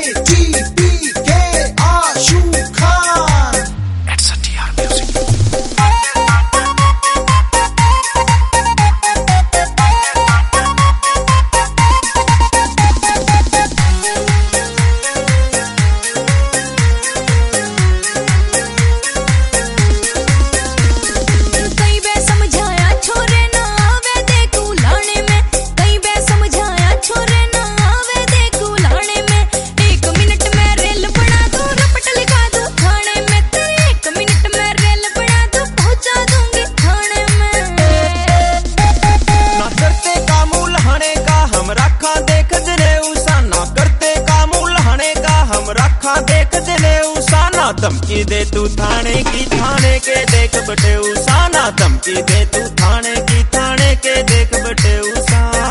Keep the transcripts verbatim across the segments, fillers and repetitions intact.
धमकी दे तू थाने की, थाने के देख बटे उसाना। धमकी दे तू थाने की, थाने के देख बटे उसाना।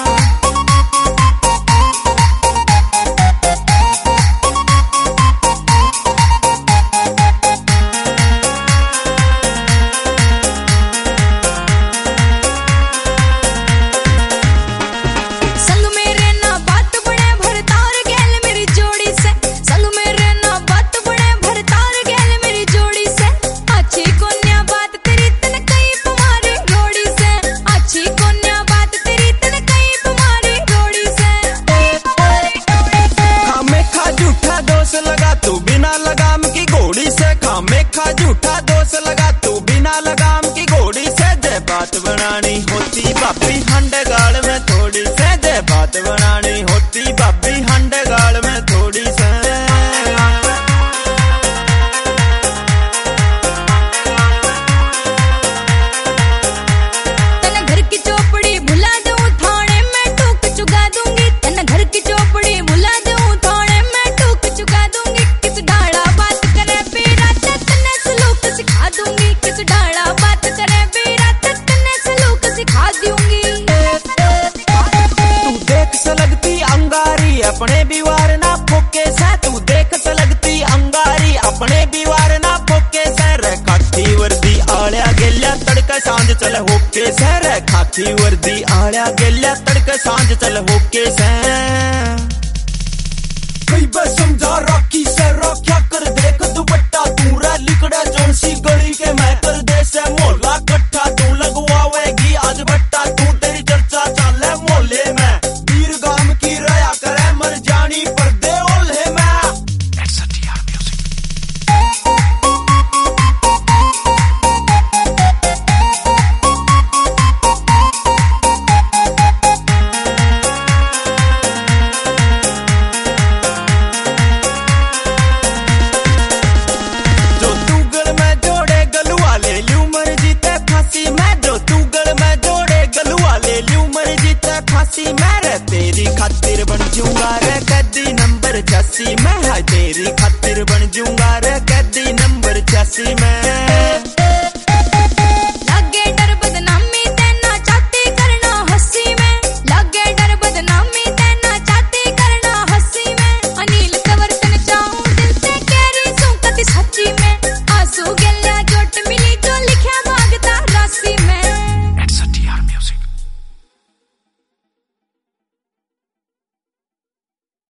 मेखा झूठा दोष लगा तू बिना लगाम की घोड़ी से। जय बात बनानी होती भाभी हंडे गाल में थोड़ी से। जय बात बनानी होती भाभी हंडे गाल में थोड़ी से। तेने घर की चौपड़ी भुला दूं थाने में टूक चुका दूंगी। तेने घर की चौपड़ी भुला दूं थाने में टूक चुका दूंगी। किस डाड़ा बात करे पीरा सिखा दूंगी। किस डाड़ा बात करे बीरा तने सलूक सिखा दूंगी। तू देख सलगती अंगारी अपने बीवार ना फोके से। तू देख सलगती अंगारी अपने बीवार ना फोके से। रे खाकी वर्दी आलिया गेल्या तड़के सांझ चल होके से। रे खाकी वर्दी आलिया गेल्या तड़के सांझ चल होके से। कई बार समझा राखी से रख्या कर देख दुपट्टा तू रे लिकड़ा जोनसी गली के मैं कर दे से। मोहल्ला कट्ठा तू लगवावेगी आज बट्टा। तू तेरी चर्चा चाले मोहल्ले में वीर गाम की रया करे मर जानी पर दे ओल्हे में। मेरे तेरी खातिर बन जूंगा रे कदी नंबर छासी।